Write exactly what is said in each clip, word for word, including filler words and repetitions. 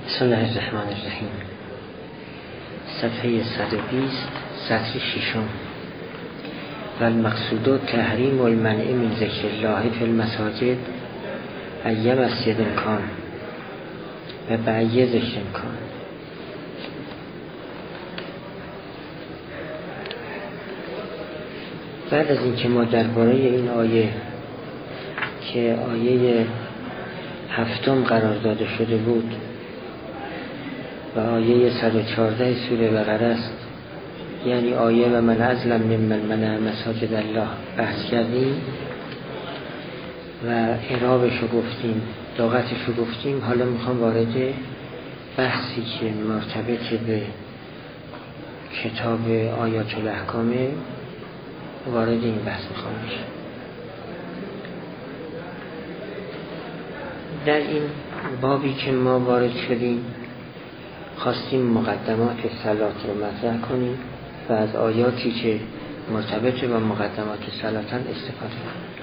بسم الله الرحمن الرحیم. صفحه صد و بیست، سطر ششم. و المقصود تحریم المنع من ذکر الله فی المساجد ای مسجد کان و بأی ذکر کان. بعد از اینکه ما درباره این آیه که آیه هفتم قرار داده شده بود و آیه صد و چهارده سوره بقره است، یعنی آیه و من ازلم ممن منع مساجد الله، بحث کردیم و اعرابش رو گفتیم، لغتش رو گفتیم. حالا میخوام وارد بحثی که مرتبط به کتاب آیات الاحکام وارد این بحث میخوام بشم. در این بابی که ما وارد شدیم خواستیم مقدمات صلات رو مطرح کنیم و از آیاتی که مرتبط با مقدمات صلاتن استفاده کنیم.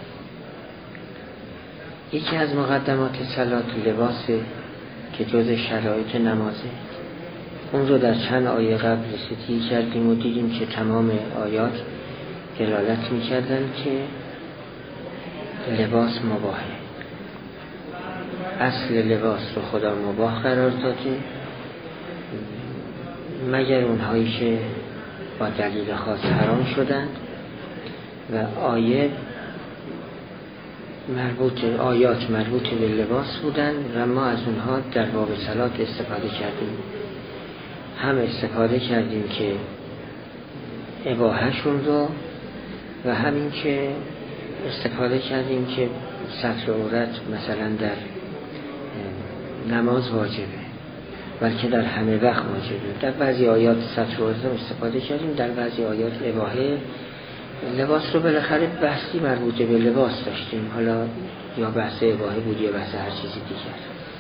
یکی از مقدمات صلات لباسه که جز شرایط نمازه. اون رو در چند آیه قبل رسیدگی کردیم و دیدیم که تمام آیات دلالت می‌کردن که لباس مباهه. اصل لباس رو خدا مباح قرار داده مگر اونهایی که با دلیل خاص حرام شدند و آیه مربوط آیات مربوط به لباس بودند و ما از اونها در باب صلات استفاده کردیم. هم استفاده کردیم که اباحه‌شون رو و همین که استفاده کردیم که ستر عورت مثلا در نماز واجبه، بلکه در همه وقت واجبه. در بعضی آیات ستر عورت استفاده کردیم، در بعضی آیات اباحه لباس رو بالاخره بحثی مربوط به لباس داشتیم، حالا یا بحث اباحه بود یا بحث هر چیزی دیگر.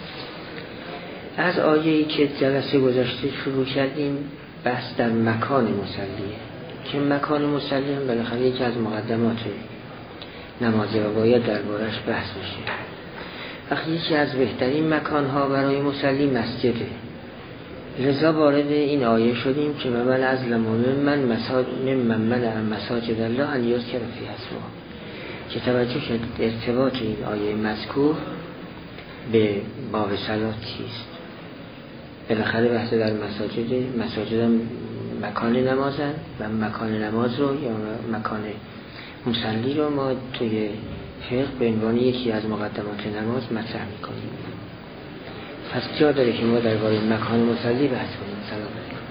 از آیه‌ای که جلسه گذشته شروع کردیم بحث در مکان مصلیه که مکان مصلی هم بالاخره یکی از مقدمات نمازه و باید دربارش بحث بشه. وقتی یکی از بهترین مکانها برای مصلی مسجده، لذا وارد این آیه شدیم که من ازلم من مساجد من منع مساجد الله ان یذکر فیها اسمه، که توجه شد ارتباط این آیه مذکور به باب صلات چیست. بالاخره بحث در مساجد مساجد هم مکان نمازن و مکان نماز رو یا مکان مصلی رو ما توی فقه به عنوان یکی از مقدمات نماز مطرح می‌کنیم. پس جا داره که ما درباره مکان مصلی بحث کنیم. سلام علیکم.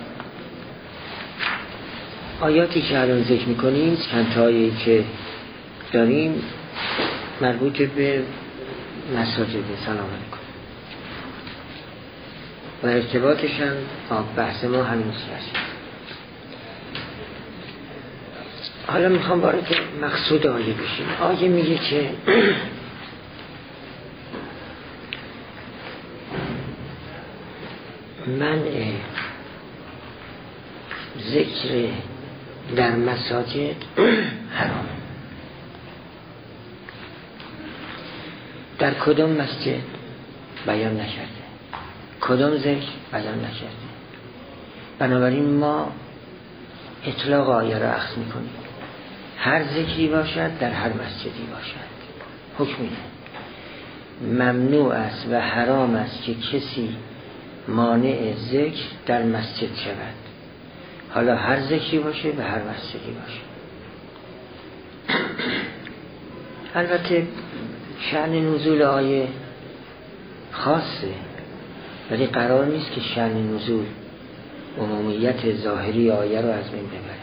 آیاتی که الان ذکر می‌کنیم چند تا آیه‌ای که داریم مربوط به مساجد. سلام علیکم. و ارتباطش هم بحث ما همین است. حالا میخوام وارد مقصود آیه بشیم. آیه میگه که منع ذکر در مساجد حرام. در کدام مسجد بیان نکرده، کدام ذکر بیان نکرده. بنابراین ما اطلاق آیه را اخذ میکنیم. هر ذکری باشد در هر مسجدی باشد حکمی ممنوع است و حرام است که کسی مانع ذکر در مسجد شود، حالا هر ذکری باشه و هر مسجدی باشه. البته شأن نزول آیه خاصه، ولی قرار نیست که شأن نزول عمومیت ظاهری آیه رو از بین ببره.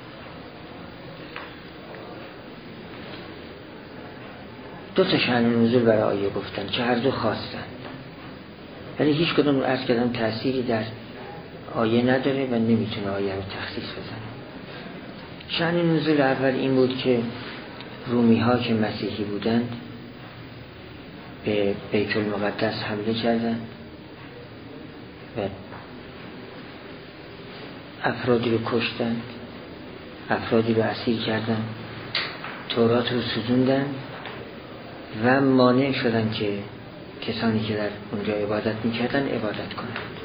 دو تا شأن نزول برای آیه گفتن که هر دو خواستن، ولی هیچ کدوم رو عرض کردم تأثیری در آیه نداره و نمیتونه آیه رو تخصیص بزنه. شأن نزول اول این بود که رومی ها که مسیحی بودند به بیت المقدس حمله کردند و افرادی رو کشتند، افرادی رو اسیر کردند، تورات رو سوزوندند و مانع شدن که کسانی که در اونجا عبادت میکردن عبادت کنند.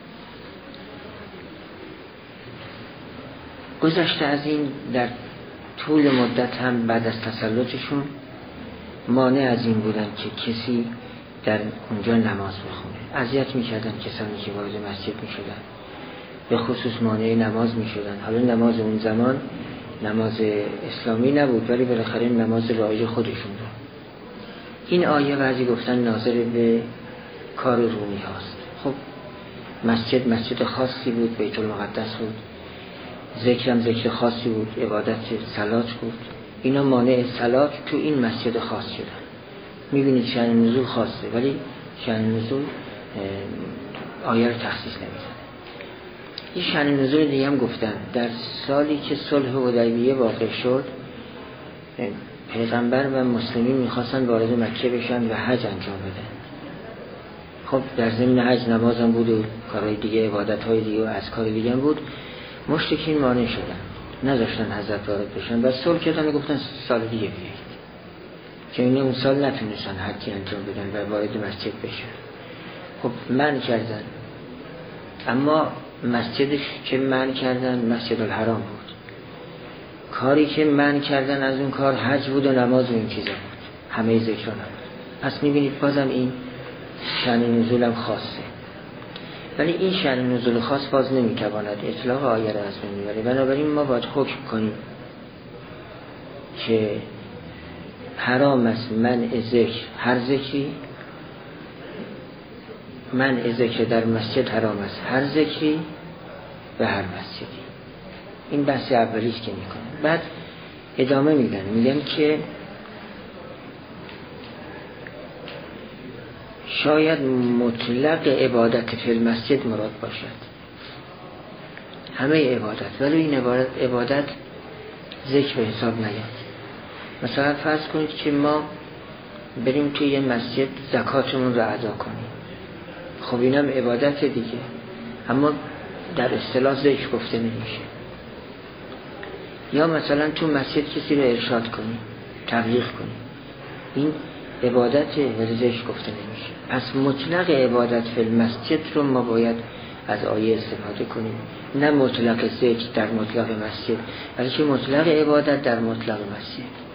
گذشته از این در طول مدت هم بعد از تسلطشون مانع از این بودن که کسی در اونجا نماز بخونه. اذیت میکردن کسانی که وارد مسجد میشدن، به خصوص مانع نماز میشدن. حالا نماز اون زمان نماز اسلامی نبود، ولی بالاخره نماز رایج خودشون رو. این آیه بعضی گفتن ناظر به کار رومی هاست. خب مسجد مسجد خاصی بود، بیت المقدس بود، ذکرم ذکر خاصی بود، عبادت صلات بود. اینا مانع صلات تو این مسجد خاص شدن. میبینید شأن نزول خاصه، ولی شأن نزول آیه رو تخصیص نمیزنه. این شأن نزول دیگه هم گفتن در سالی که صلح حدیبیه واقع شد، پیغمبر و مسلمین میخواستن وارد مکه بشن و حج انجام بدن. خب در ضمن حج نماز هم بود و کارهای دیگه، عبادت‌های دیگه و اذکار دیگه هم بود. مشرکین مانع شدن، نذاشتن حضرت وارد بشن و صلح کردن و گفتن سال دیگه بیایید، که این اون سال نتونستن حجی انجام بدن و وارد مسجد بشن. خب منع کردن، اما مسجدش که منع کردن مسجد الحرام بود. کاری که منع کردن از اون کار حج بود و نماز و این چیزا بود، همه ذکر نبود. پس میبینید بازم این شأن نزول هم خاصه، ولی این شأن نزول خاص باز نمیتواند اطلاق آیه را از بین میبره. بنابراین ما باید حکم کنیم که حرام است منع ذکر، هر ذکری منع ذکر در مسجد حرام است، هر ذکری و هر مسجدی. این بحث اولیست که میکنه. بعد ادامه میدن، میگن که شاید مطلق عبادت فی المسجد مراد باشد، همه عبادت، ولی این عبادت, عبادت ذکر به حساب نیاد. مثلا فرض کنید که ما بریم توی یه مسجد زکاتمون رو ادا کنیم، خب اینم عبادت دیگه، اما در اصطلاح ذکر گفته نمیشه. یا مثلا تو مسجد کسی رو ارشاد کنیم، تبلیغ کنیم، این عبادت ولی ذکر گفته نمیشه. پس مطلق عبادت فی المسجد رو ما باید از آیه استفاده کنیم، نه مطلق ذکر در مطلق مسجد، بلکه مطلق عبادت در مطلق مسجد.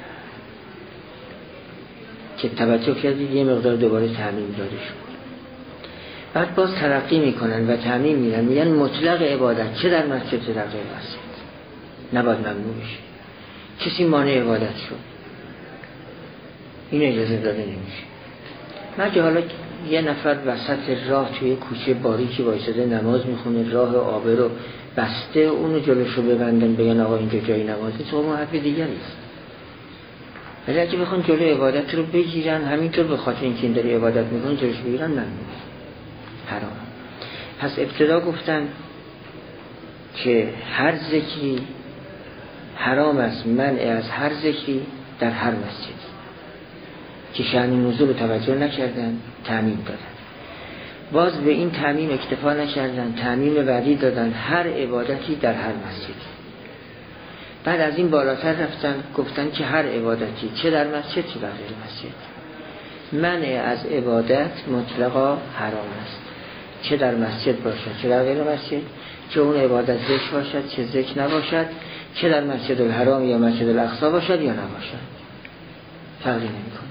که توجه کردید یه مقدار دوباره تعمیم داده شد. بعد باز ترقی میکنن و تعمیم میدن، میگن مطلق عبادت چه در مسجد چه در غیر مسجد نباید ممنوع بشه. کسی مانع عبادت شد، این اجازه داده نمیشه. مگه حالا یه نفر وسط راه توی کوچه باریکی وایساده نماز میخونه، راه آبه رو بسته، اونو جلوشو ببندن بگن آقا اینجا جای نمازه، تو اون حرف دیگری است. ولی اگه بخوان جلوی عبادت رو بگیرن، همینطور به خاطر اینکه این داره عبادت میکنه جلوش بگیرن، ممنوع، حرام. پس ابتدا گفتن که هر ذکری حرام است، منع از هر ذکری در هر مسجد، که شأن نزول رو توجه نکردن، تعمیم دادن. باز به این تعمیم اکتفا نکردن، تعمیم بعدی دادن هر عبادتی در هر مسجد. بعد از این بالاتر رفتن گفتن که هر عبادتی چه در مسجد چه در غیر مسجد، منع از عبادت مطلقا حرام است، چه در مسجد باشد چه در غیر مسجد، چه اون عبادت ذکر باشد چه ذکر نباشد، چه در مسجد الحرام یا مسجد الاقصی باشد یا نباشد، فرقی نمی‌کنه.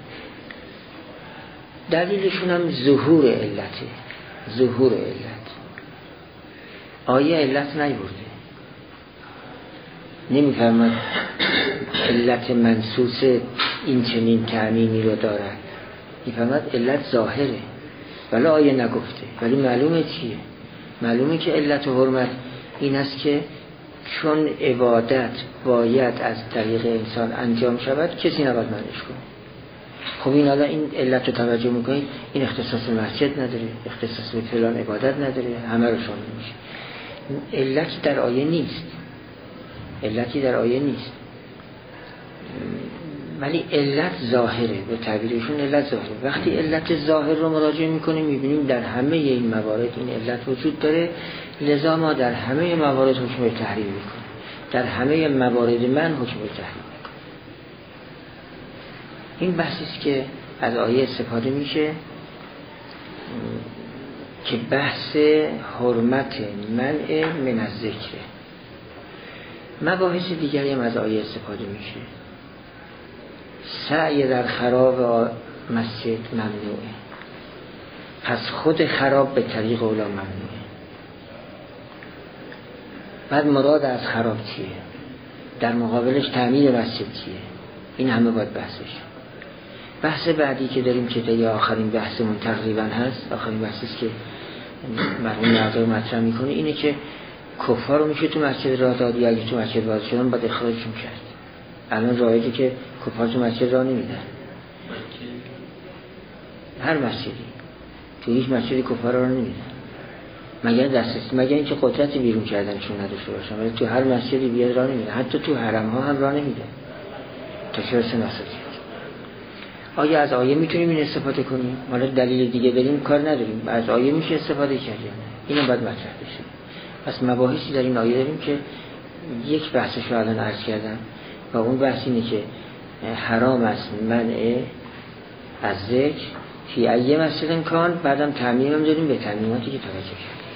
دلیلشون هم ظهور علته، ظهور علت. آیه علت نیورده، نمی‌فرماد علت منصوص این چنین تعمیمی رو دارد، می‌فرماد علت ظاهره، ولی آیه نگفته. ولی معلومه چیه؟ معلومه که علت و حرمت این است که چون عبادت باید از طریق انسان انجام شود، کسی نباید منعش کنه. خب این حالا این علت رو توجه میکنید، این اختصاص به مسجد نداره، اختصاص به فلان عبادت نداره، همه رو شامل میشه. علت در آیه نیست، علتی در آیه نیست، ولی علت ظاهره، به تعبیرشون علت ظاهره. وقتی علت ظاهر رو مراجعه میکنیم میبینیم در همه این موارد این علت وجود داره، لذا ما در همه موارد حکم به تحریم میکنیم، در همه موارد من حکم به تحریم میکنیم. این بحثی است که از آیه استفاده میشه که بحث حرمت منع من از ذکره. مباحث دیگری هم از آیه استفاده میشه. سعی در خراب مسجد ممنوعه، پس خود خراب به طریق اولا ممنوعه. بعد مراد از خراب چیه؟ در مقابلش تعمیر مسجد چیه؟ این همه باید بحثش. بحث بعدی که داریم که دیگه آخرین بحثمون تقریبا هست، آخرین بحثی است که مرحوم ناظر مطرح میکنه، اینه که کفار رو میشه تو مسجد راه داد یا اگه تو مسجد وارد شدن باید اخراجشون کرد. الان رایجه که کفار تو مسجد راه نمیدن، هر مسجدی تو هیچ مسجدی کفار راه نمیدن مگر دسترسی، مگر اینکه قدرت بیرون کردنشون نداشته باشن، ولی تو هر مسجدی بیاد راه نمیدن، حتی تو حرم ها هم راه نمیدن تا چه برسه مساجد. آیا از آیه میتونیم این استفاده کنیم؟ حالا دلیل دیگه داریم کار نداریم، از آیه میشه استفاده کرد یا نه؟ اینم باید مطرح بشه. پس مباحثی در این آیه داریم که یک بحثش رو الان عرض کردم و اون بحث اینه که حرام است منع از ذکر فی ایه مسجد کان، بعدم تعمیم هم داریم به تعمیماتی که توجه کردیم.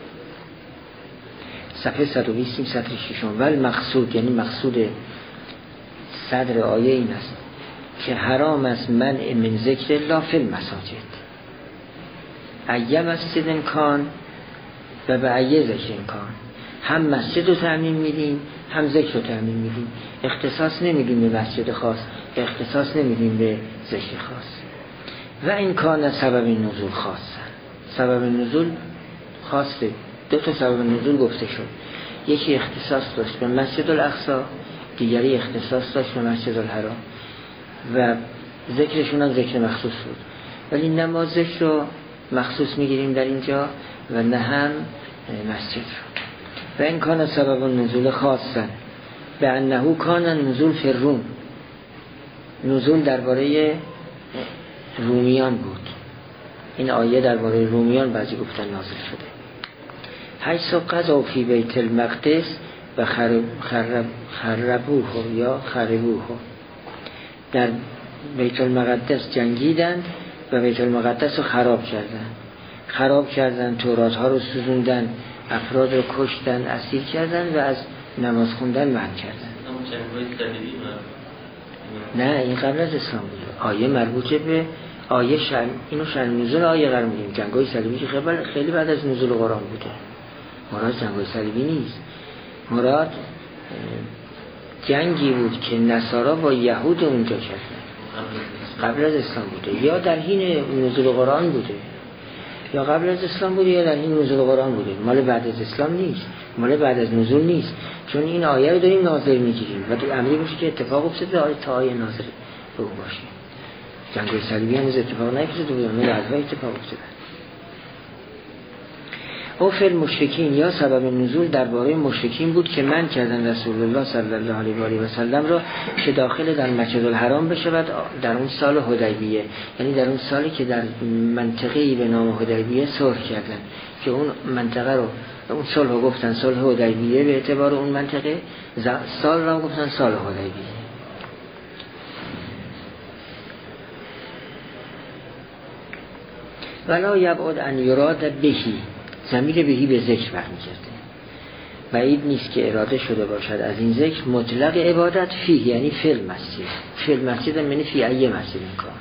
صفحه صد و بیست سطر ششم. ول مقصود، یعنی مقصود صدر آیه این است که حرام است منع من ذکر الله فی المساجد، ایه مسجد کان و به ایه ذکر کان. هم مسجد رو تعمیم میدیم هم ذکر رو تعمیم میدیم، اختصاص نمیدیم به مسجد خاص، اختصاص نمیدیم به ذکر خاص. و این کان سبب نزول خاصه، سبب نزول خاصه. دو تا سبب نزول گفته شد، یکی اختصاص داشت به مسجد الاقصی، دیگری اختصاص داشت به مسجد الحرام و ذکرشون هم ذکر مخصوص بود، ولی نه ما ذکر رو مخصوص میگیریم در اینجا و نه هم مسجد رو. و این کان سبب نزول خاصه به انه کان نزول فی الروم، نزول درباره رومیان بود. این آیه درباره رومیان بعضی گفتن نازل شده. حیث قضا فی بیت المقدس و خرب خرب خربوه یا خربوه، در بیت المقدس جنگیدند و بیت المقدس رو خراب کردند. خراب کردند، تورات ها رو سوزوندن، افراد رو کشتن، اسیر کردن و از نماز خوندن منع کردن. نه این قبل از اسلام بود. آیه مربوطه به آیه شن، اینو شن نزول آیه قرار میدیم. جنگای صلیبی که خیلی بعد از نزول قرآن بوده. مراد جنگای صلیبی نیست، مراد جنگی بود که نصارا با یهود اونجا کردن، قبل از اسلام بوده، یا در حین نزول قرآن بوده، یا قبل از اسلام بوده یا در حین نزول قرآن بوده. مال بعد از اسلام نیست، مال بعد از نزول نیست، چون این آیه رو داریم نازل میگیریم و تو امری باشه که اتفاق افتاده آیه تا آیه نازل به اون باشه. جنگ صلیبی هم از اتفاق نیفتاده بود، نه بعد اتفاق افتاده. او فر مشرکین، یا سبب نزول درباره مشرکین بود که من کردن رسول الله صلی الله علیه و سلم را که داخل در مسجد الحرام بشود در اون سال حدیبیه، یعنی در اون سالی که در منطقه‌ای به نام حدیبیه صلح کردن، که اون منطقه رو اون صلح رو گفتن صلح حدیبیه به اعتبار اون منطقه، سال را گفتن سال حدیبیه. ولا یبعد ان یراد بهی، ضمیر بهی به ذکر برمیگرده. بعید نیست که اراده شده باشد از این ذکر مطلق عبادت فیه، یعنی فی المسجد. فی المسجد یعنی فی ایه مسجد کار،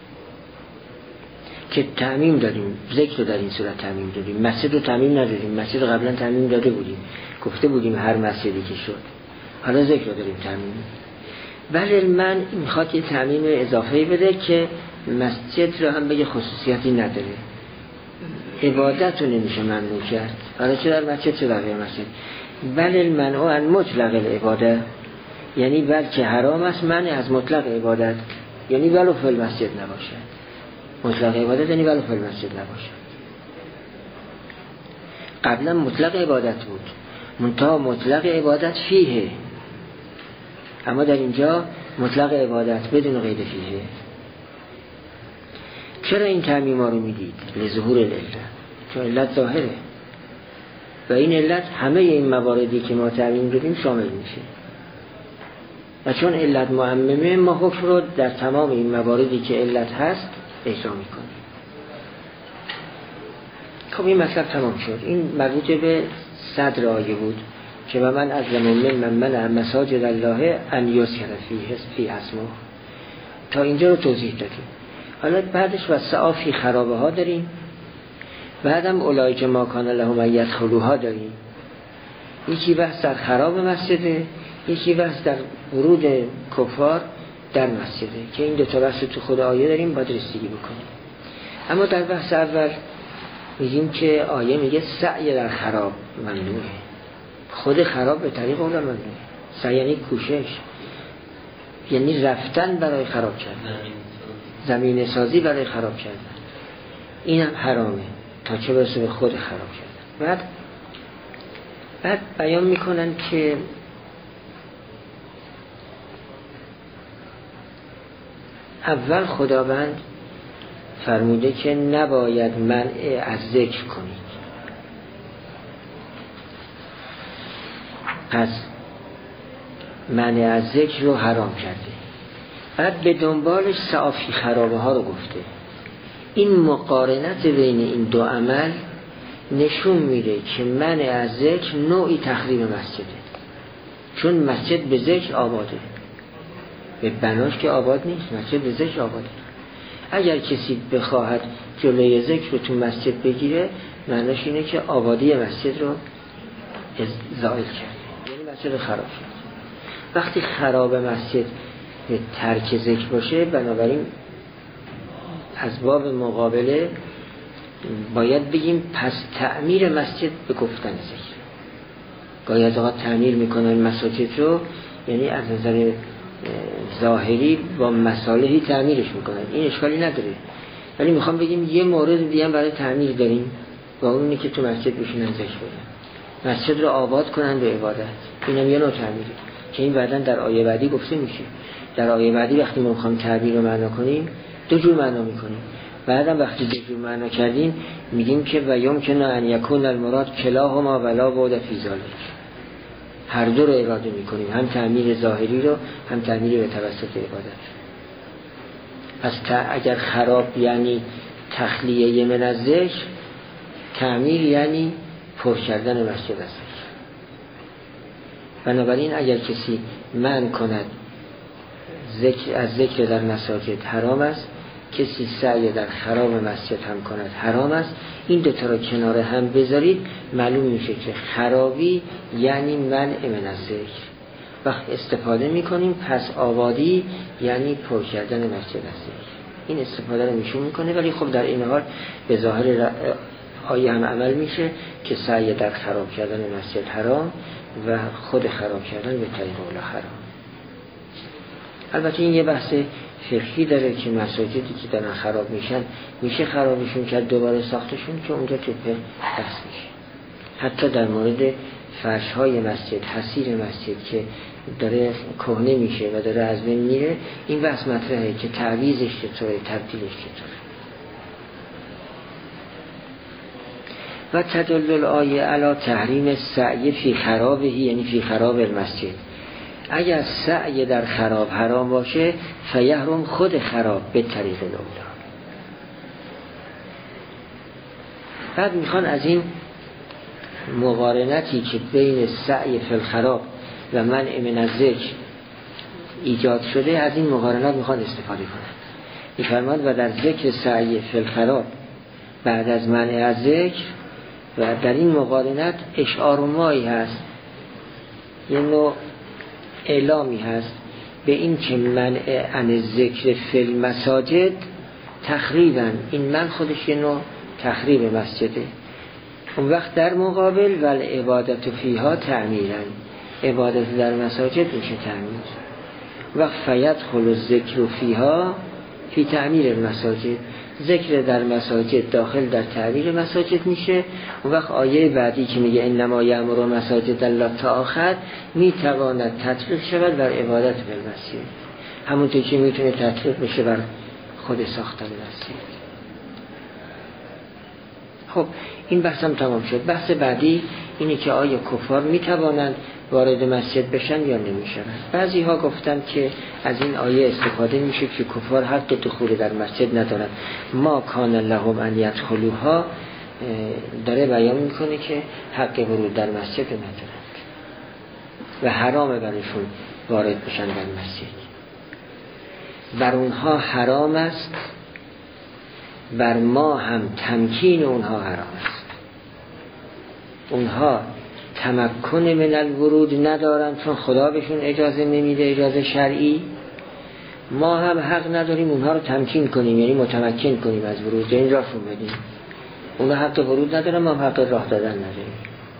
که تعمیم داریم، ذکر رو در این صورت تعمیم داریم، مسجد رو تعمیم نداریم. مسجد قبلا تعمیم داده بودیم، گفته بودیم هر مسجدی که شد، حالا ذکر رو داریم تعمیم. ولی من میخواد یه تعمیم اضافه‌ای بده که مسجد رو هم بگه خصوصیتی نداره، عبادت رو نمیشه ممنوع کرد، حالا چه در مسجد چه در غیر مسجد. ولی المنع عن مطلق العباده، یعنی بلکه حرام است منع از مطلق عبادت، یعنی ولو فی المسجد نباشه. مطلق عبادت یعنی ولو فی المسجد نباشه. قبلا مطلق عبادت بود، منتها مطلق عبادت فیه، اما در اینجا مطلق عبادت بدون قید فیه. چرا این تعمیم ها رو میدید؟ لظهور العلت، چون علت ظاهره و این علت همه این مواردی که ما تعمیم دادیم شامل میشه. و چون علت معممه ما حکم رو در تمام این مواردی که علت هست اجرا میکنیم. خب این مطلب تمام شد. این مربوط به صدر آیه بود که و من ازلم ممن منع مساجد الله ان یذکر فیه فی اسمه. تا اینجا رو توضیح دادیم. حالا بعدش و سعافی خرابه ها داریم، بعدم اولئک ما کان لهم ان یدخلوها داریم. یکی بحث در خراب مسجده، یکی بحث در ورود کفار در مسجده که این دو تا بحث تو خود آیه داریم باید رسیدگی بکنیم. اما در بحث اول میگیم که آیه میگه سعی در خراب ممنوعه. خود خراب به طریق اون ممنوعه. سعی یعنی کوشش، یعنی رفتن برای خراب کردن، زمین سازی برای خراب کردن، این هم حرامه تا چه برسه به خود خراب کردن. بعد بعد بیان میکنن که اول خداوند فرموده که نباید منع از ذکر کنید، پس منع از ذکر رو حرام کرده. بعد به دنبالش سعافی خرابه ها رو گفته. این مقارنت بین این دو عمل نشون میده که منع از ذکر نوعی تخریب مسجده، چون مسجد به ذکر آباده، به بناش که آباد نیست، مسجد به ذکر آباده. اگر کسی بخواهد جلوی ذکر رو تو مسجد بگیره معناش اینه که آبادی مسجد رو زائل کرده، یعنی مسجد خراب کرد. وقتی خراب مسجد به ترک ذکر باشه، بنابراین از باب مقابله باید بگیم پس تعمیر مسجد به گفتن ذکر. گاهی از اوقات تعمیر میکنن مساجد رو، یعنی از نظر ظاهری با مصالحی تعمیرش میکنن، این اشکالی نداره، ولی میخوام بگیم یه مورد دیگه هم برای تعمیر داریم و اونی که تو مسجد بشینن ذکر بگن، مسجد رو آباد کنن به عبادت. اینم یه نوع تعمیره که این بعداً در آیه بعدی گفته میشه. در آیه بعدی وقتی ما میخوام تعبیر رو معنا کنیم دو جور معنا میکنیم. بعدم وقتی دو جور معنا کردیم میگیم که و یمکن ان یکون المراد کلاهما ولا بعد فی ذلک، هر دو رو اراده میکنیم، هم تعمیر ظاهری رو هم تعمیر به توسط عبادت. پس اگر خراب یعنی تخلیه من از ذکر، تعمیر یعنی پر کردن مسجد از ذکر. بنابراین اگر کسی منع کند ذکر از ذکر در مساجد حرام است، کسی سعی در خراب مسجد هم کند حرام است. این دو تا رو کنار هم بذارید معلوم میشه که خرابی یعنی منع من از ذکر. وقت استفاده میکنیم پس آبادی یعنی پر کردن مسجد از ذکر. این استفاده رو میشون میکنه، ولی خب در این حال به ظاهر آیه هم عمل میشه که سعی در خراب کردن مسجد حرام و خود خراب کردن به طریق اولا حرام. البته این یه بحث فقهی داره که مساجدی که دارن خراب میشن میشه خرابشون کرد دوباره ساختشون، که اونجا تو بحث میشه. حتی در مورد فرش های مسجد، حصیر مسجد که داره کهنه میشه و داره از بین میره، این بحث مطرحه که تعویضش چطوره، تبدیلش چطوره. و تدل الآیه علی تحریم سعی فی خرابه، یعنی فی خراب المسجد. اگر سعی در خراب حرام باشه فیحرم خود خراب به طریق الاولا. بعد میخوان از این مقارنتی که بین سعی فی الخراب و منع من الذکر ایجاد شده، از این مقارنات میخوان استفاده کنند. میفرماند و در ذکر سعی فی الخراب بعد از منع از ذکر، و در این مقارنت اشعار مایی هست، یه نوع اعلامی هست به این که منع عن ذکر فی المساجد تخریبا، این من خودش یه نوع تخریب مسجده. اون وقت در مقابل ول عبادت فیها تعمیرا، عبادت در مساجد میشه تعمیر. وقت فیدخل الذکر فیها فی تعمیر المساجد، ذکر در مساجد داخل در تعمیر مساجد میشه. اون وقت آیه بعدی که میگه انما یأمر مساجد الله تا آخر میتواند تطبیق شود بر عبادت در مسجد، همونطور که میتونه تطبیق بشه بر خود ساختن مسجد. خب این بحث هم تمام شد. بحث بعدی اینه که آیا کفار میتوانند وارد مسجد بشن یا نمیشن. بعضی ها گفتن که از این آیه استفاده میشه که کفار حق دخول در مسجد ندارن. ما کان لهم ان یدخلوها داره بیان میکنه که حق ورود در مسجد ندارن و حرامه برشون وارد بشن در مسجد. بر اونها حرام است، بر ما هم تمکین اونها حرام است. اونها تمکن من الورود ندارن چون خدا بهشون اجازه نمیده، اجازه شرعی. ما هم حق نداریم اونها رو تمکین کنیم، یعنی متمکن کنیم از ورود، این راهشون بدیم. اونها حق ورود ندارن، ما هم حق راه دادن نداریم.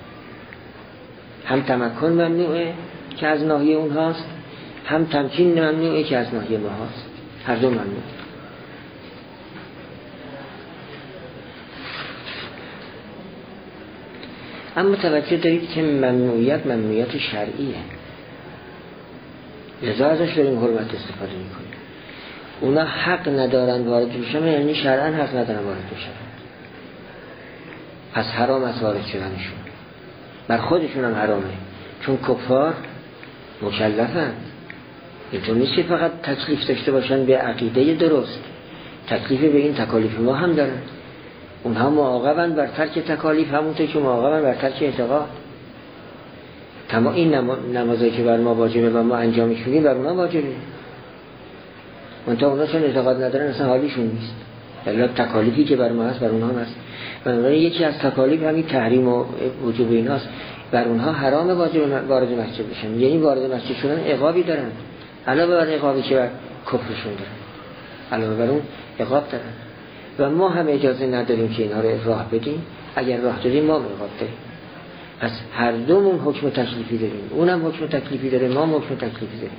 هم تمکن ممنوعه که از ناحیه اونهاست، هم تمکین ممنوعه که از ناحیه ما هاست. هر دو ممنوع. اما توجه دارید که ممنوعیت ممنوعیت شرعیه، لذا ازش داریم حرمت استفاده میکنیم. اونا حق ندارن وارد بشن، یعنی شرعاً حق ندارن وارد بشن، پس حرام از وارد شدنشون. بر خودشون هم حرامه چون کفار مکلفن. اینطور نیست که فقط تکلیف داشته باشن به عقیده درست، تکلیف به این تکالیف ما هم دارن. اونها معاقبن بر ترک تکالیف، همونطور که معاقبن بر ترک اعتقاد. تمام این نمازایی که بر ما واجبه و ما انجامش میدیم بر اونها واجبه. منتها اونها چون اعتقاد ندارن اصلا حالیشون نیست. الا تکالیفی که بر ما هست بر اونها هست. بنابراین یکی از تکالیف همین تحریم و وجوب ایناست. بر اونها حرام واجب وارد مسجد بشن، یعنی وارد مسجد شدن عقابی دارن علاوه بر عقابی که بر کفرشون دارن، علاوه بر اون عقاب دارن. و ما هم اجازه نداریم که اینها رو راه بدیم. اگر راه دادیم ما عقاب داریم. پس هر دومون حکم تکلیفی داریم، اونم حکم تکلیفی داره، ما هم حکم تکلیفی داریم.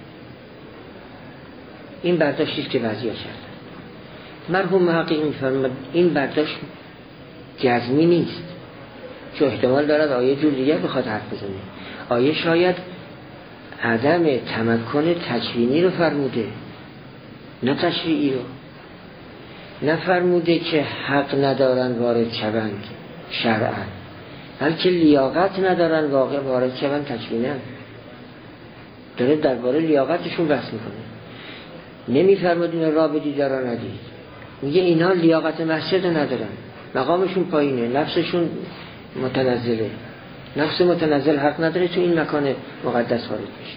این برداشتی که وضعیت کردن. مرحوم محقق می‌فرماید این برداشت جزمی نیست، چون احتمال دارد آیه جور دیگر بخواد حرف بزنه. آیه شاید عدم تمکن تکوینی رو فرموده، نه تشریعی رو. نفرموده که حق ندارن وارد شوند شرعاً، بلکه لیاقت ندارن واقع وارد شوند تکویناً. داره درباره لیاقتشون بحث میکنه. نمیفرمود اینا را بدید را ندید، میگه اینا لیاقت مسجد ندارن، مقامشون پایینه، نفسشون متنزله. نفس متنزل حق نداره تو این مکان مقدس وارد بشه.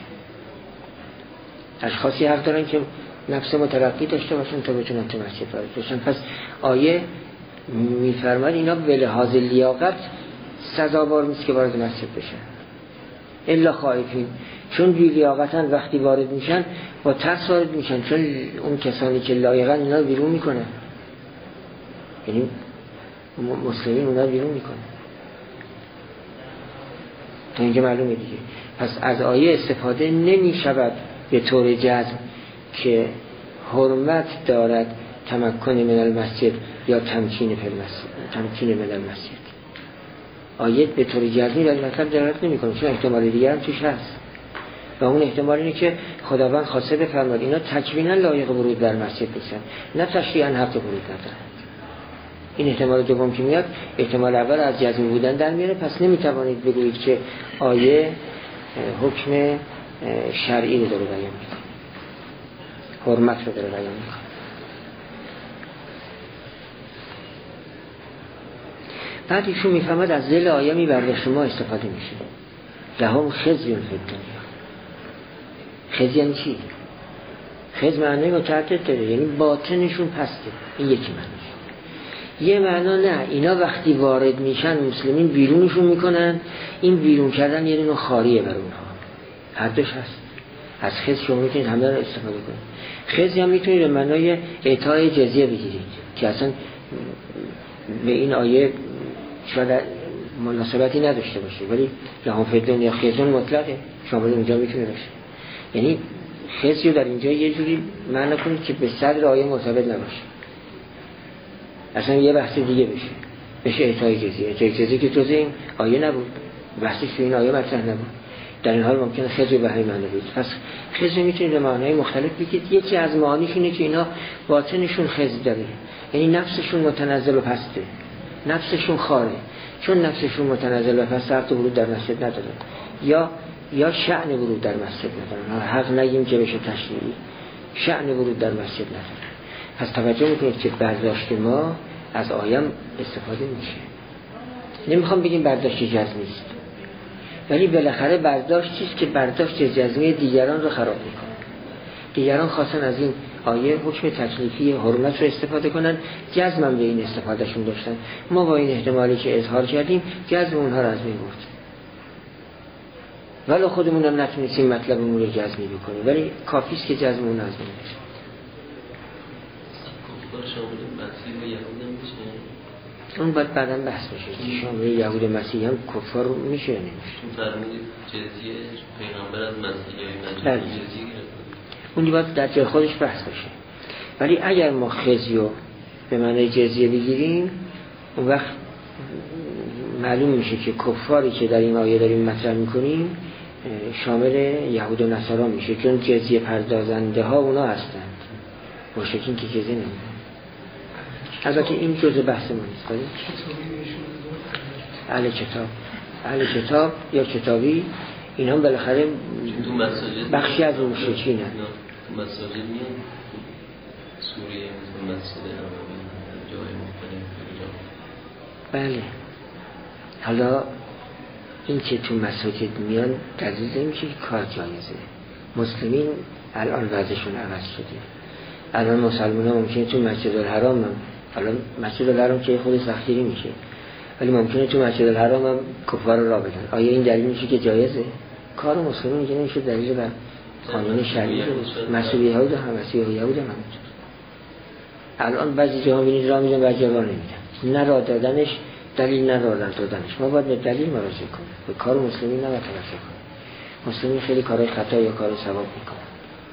اشخاصی حق دارن که نفس مترقی داشته باشن تا بتونن تو مسجد وارد بشن. پس آیه میفرماید اینا به لحاظ لیاقت سزاوار نیست که وارد مسجد بشن، الا خائفین، چون بی لیاقتن وقتی وارد میشن با ترس وارد میشن، چون اون کسانی که لایقن اینا رو بیرون میکنن، یعنی مسلمین اونا رو بیرون میکنن. تا اینجا معلومه دیگه. پس از آیه استفاده نمی شود به طور جزم که حرمت دارد تمکن من المسجد یا تمکین فی المسجد، تمکین من المسجد. آیه به طور جزمی ولی مطلب دلالت نمی‌کنه، چون احتمال دیگر هم توش هست. و اون احتمال اینه که خداوند خواسته بفرماد اینا تکوینا لایق ورود در مسجد نیستن، نه تشریعاً حق ورود ندارن. این احتمال دوم که میاد، احتمال اول از جزمی بودن در میاره. پس نمیتوانید بگویید که آیه حکم شرعی رو داره بیان میکنه، حرمت رو داره بیان میکنه. بعد ایشون میفهمد از ذیل آیه میبرده شما استفاده میشه. لهم خزی فی الدنیا. خزی یعنی چی؟ خز معنی متعدد داره، یعنی باطنشون پسته. این یکی معنیش. یه معنا نه، اینا وقتی وارد میشن مسلمین بیرونشون میکنن. این بیرون کردن یه نوع خاریه بر اونها. هر دوش هست. از خز شما میتونید همه رو استفاده کنید. خز هم میتونید به معنای اعطای جزیه بگیرید که اصلا به این آیه شاید مناسبتی نداشته باشه، ولی لهم فی الدنیا خزون مطلقه، شامل اونجا میتونه باشه. یعنی خزی رو در اینجا یه جوری معنی کنید که به صدر آیه مرتبط نباشه، اصلا یه بحث دیگه بشه، بشه اعطای جزیه. اعطای جزیه که توضیح این آیه نبود، بحثش تو این آیه مطرح نبود. در این حال ممکنه خزی به همین معنی بود. پس خزی میتونید به معنای مختلف بگید. یکی از معانیشونه که اینا باطنشون خزی داره، یعنی نفسشون متنزل و پسته، نفسشون خاره، چون نفسشون متنزل و پس حق ورود در مسجد ندارن یا یا شأن ورود در مسجد ندارن. حق نگیم که بشه تشریعی، شأن ورود در مسجد ندارن. پس توجه میکنید که برداشت ما از آیه استفاده میشه. نمیخوام بگیم برداشت جزمی است، ولی بالاخره برداشت چیست که برداشت جزمی دیگران رو خراب میکنه. دیگران خواستن از این آیه حکم تکلیفی حرمت رو استفاده کنن، جزم هم به این استفادهشون داشتن. ما با این احتمالی که اظهار کردیم جزم اونها رو از بین برد، ولی خودمون هم نتونستیم مطلبمون رو جزمی بکنیم، ولی کافی است که جزم اون از بین بشه. اون باید بعداً بحث بشه. شامل یهود مسیحی هم کفار میشه یا نمیشه؟ فرمودید جزیه پیغمبر از مسیحی یا جزیه اون باید در جای خودش بحث بشه. ولی اگر ما خزیو به معنی جزیه بگیریم، اون وقت معلوم میشه که کفاری که در این آیه داریم مطرح میکنیم شامل یهود و نصارا میشه، چون جزیه پردازنده ها اونا هستند، مشرکین که جزیه نمیدن. البته این جزء بحث ما نیست. ولی اهل کتاب اهل کتاب یا کتابی اینا هم بالاخره بخشی از اون مشرکین هست. تو مساجد میان سوریه مثل مسجد نبوی جای مختلف. بله. حالا این که تو مساجد میان دلیل نمیشه که کار جایزه. مسلمین الان وضعشون عوض شده. الان مسلمان ها ممکنه تو مسجد الحرام هم، الان مسجد الحرام که خود سختگیری میشه، ولی ممکنه تو مسجد الحرام هم کفار را بدن. آیا این دلیل میشه که جایزه؟ کار مسلمان میگه نمیشه دلیل بر قانون شرعی مسئولیت ها ده هم مسیح یهود هم همینطور. الان بعضی جاها میبینید راه میدن بعضی جاها نمیدن. نه راه دادنش دلیل، نه راه دادنش. ما باید به دلیل مراجعه کنیم، به کار مسلمین نباید توجه کنیم. مسلمین خیلی کارهای خطا یا کار ثواب میکنن.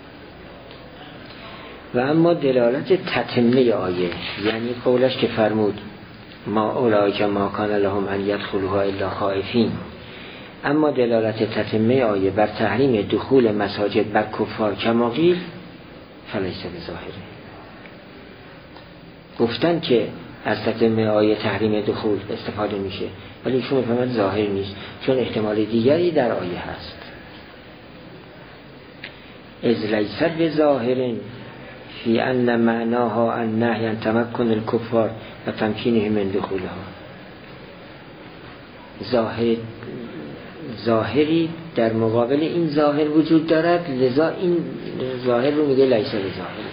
و اما دلالت تتمه آیه، یعنی قولش که فرمود ما اولئک ما کان لهم ان یدخلوها الا خائفین، اما دلالت تتمه آیه بر تحریم دخول مساجد بر کفار کما قیل فلیس بظاهره. گفتن که از تتمه آیه تحریم دخول استفاده میشه، ولی ایشون میفهمند ظاهر نیست، چون احتمال دیگری در آیه هست. از لیس بظاهر فی ان معناها ان نهی عن تمکن الکفار و تمکینه من دخولها. ظاهر ظاهری در مقابل این ظاهر وجود دارد، لذا این ظاهر رو میگه لیس بظاهر.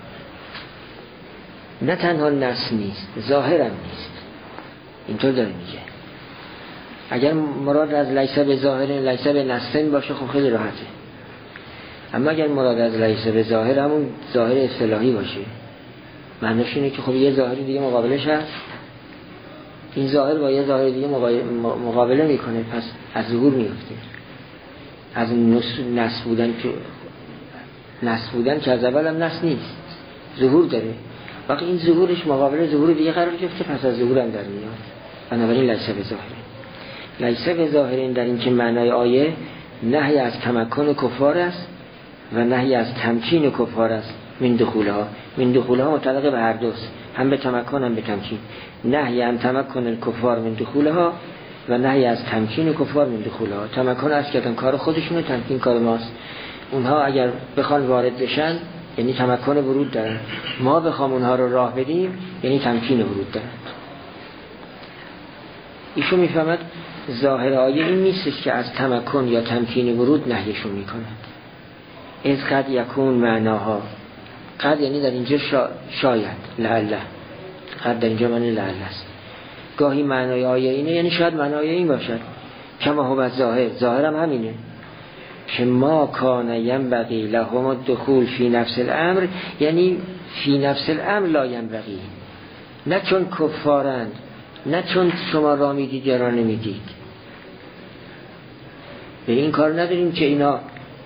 نه تنها نص نیست، ظاهر هم نیست. اینطور داره میگه. اگر مراد از لیس بظاهر لیس بنص باشه خب خیلی راحته. اما اگر مراد از لیس بظاهر همون ظاهر اصطلاحی باشه، معنیش اینه که خب یه ظاهری دیگه مقابلش هست، این ظاهر با یه ظاهر دیگه مقابله میکنه، پس از ظهور میفته. از نص بودن که نص بودن که از اول هم نص نیست، ظهور داره. وقتی این ظهورش مقابل ظهور دیگه قرار گرفته، پس از ظهور هم در میاد. بنابراین لیس بظاهر لیس بظاهر در این که معنای آیه نهی از تمکن کفار است و نهی از تمکین کفار است. من دخولها من دخولها متعلق به هر دوست، هم به تمکن هم به تمکین. نهی عن تمکن الکفار من دخولها و نهی از تمکین کفار من دخولها. تمکن است که کار خودشونه، تمکین کار ماست. اونها اگر بخوان وارد بشن یعنی تمکن ورود دارن، ما بخوام اونها رو راه بدیم یعنی تمکین ورود دارن. ایشون میفهمد ظاهر آیه این نیست که از تمکن یا تمکین ورود نهیشون میکنه. از قد یکون معناها، قد یعنی در اینجا شا... شاید لعله، قد در اینجا معنی لعله است. گاهی معنای آیه اینه یعنی شاید معنای این باشد، کما هو ظاهر، ظاهر هم همینه که ما کان ینبغی لهم الدخول فی نفس الامر، یعنی فی نفس الامر لا ینبغی، نه چون کفارند، نه چون شما را میدید یا را نمیدید. به این کار نداریم که اینا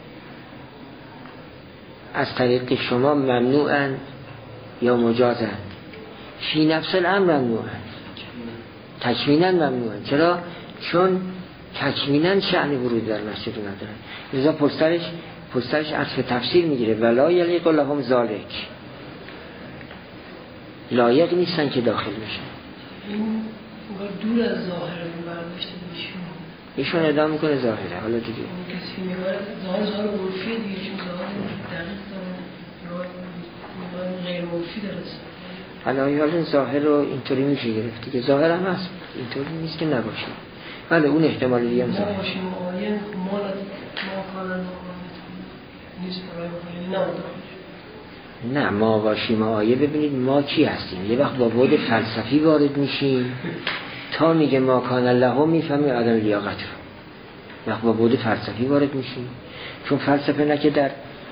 از طریق شما ممنوعند یا مجازند. فی نفس الامر ممنوعند، تکمینا ممنوعند. چرا؟ چون تکمینا شأن ورود در مسجد ندارن. لذا پسترش پسترش عطف تفسیر میگیره ولا یلیق لهم ذالک، لایق نیستن که داخل بشن. این دور از ظاهر برداشته ایشون ایشون ادعا میکنه ظاهره. حالا دیگه کسی میگه ظاهر ظاهر عرفیه دیگه، چون ظاهر دقیق داره غیر عرفی داره. حالا این ظاهر رو اینطوری میشه گرفت دیگه، ظاهر هم هست، اینطوری نیست که نباشه. بله اون احتمال دیگه هم ظاهر باشیم آیه مالت ما کانن نیست برای نه نه ما باشیم آیه. ببینید ما کی هستیم؟ یه وقت با بعد فلسفی وارد میشیم تا میگه ما کان الله میفهمیم آدم لیاقت رو. وقت با بعد فلسفی وارد میشیم، چون فلسفه نه که در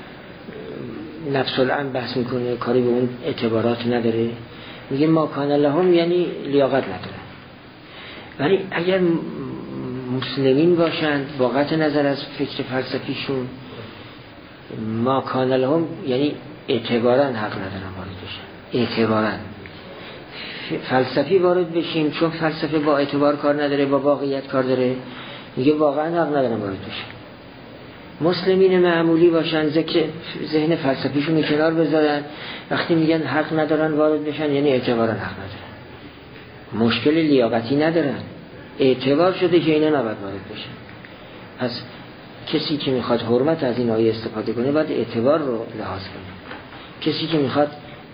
نفس الامر بحث میکنه، کاری به اون اعتبارات نداره، میگه ما کان الله یعنی لیاقت نداره. ولی اگر مسلمین باشند با قطع نظر از فکر فلسفیشون، ما کان الله یعنی اعتباراً حق ندارن وارد بشن. اعتباراً فلسفی وارد بشیم، چون فلسفه با اعتبار کار نداره، با واقعیت کار داره، میگه واقعاً حق ندارن وارد بشن. مسلمین معمولی باشن، ذکر ذهن فلسفیشون رو کنار بذارن، وقتی میگن حق ندارن وارد بشن یعنی اعتباراً حق ندارن. مشکل لیاقتی ندارن، اعتبار شده که اینا نباید وارد بشن. پس کسی که میخواد حرمت از این آیه استفاده کنه باید اعتبار رو لحاظ کنه. کسی که میخواد